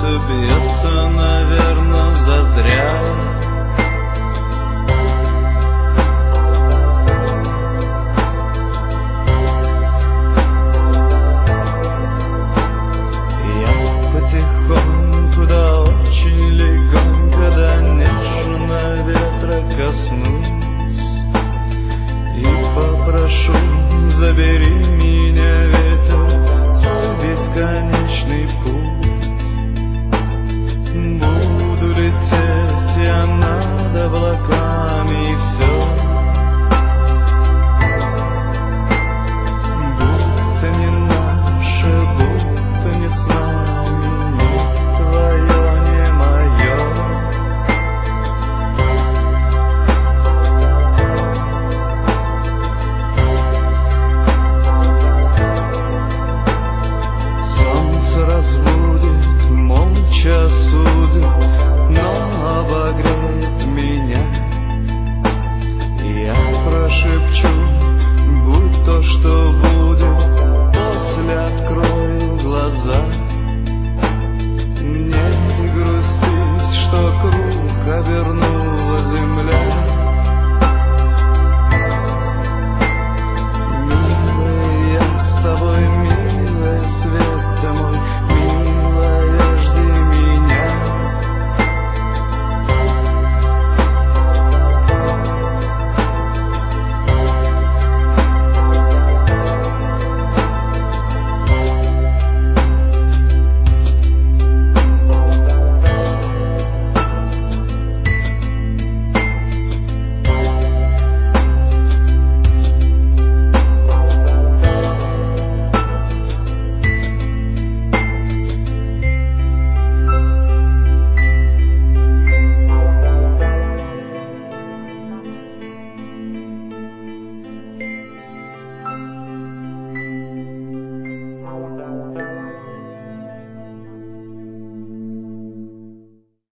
сердце бьется, наверно, зазря. Я потихоньку, да очень легонько, да нежно ветра коснусь и попрошу: забери меня, ветер, в бесконечный путь. Буду лететь я над облаками, и все будто не наше, будто не с нами, не твое, не мое. Солнце разбудит, молча осудит, но обогреет меня. Я прошепчу